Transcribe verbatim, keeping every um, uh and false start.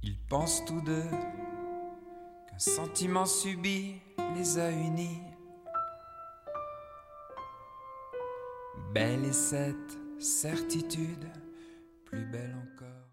Ils pensent tous deux qu'un sentiment subit les a unis. Belle est cette certitude, plus belle encore.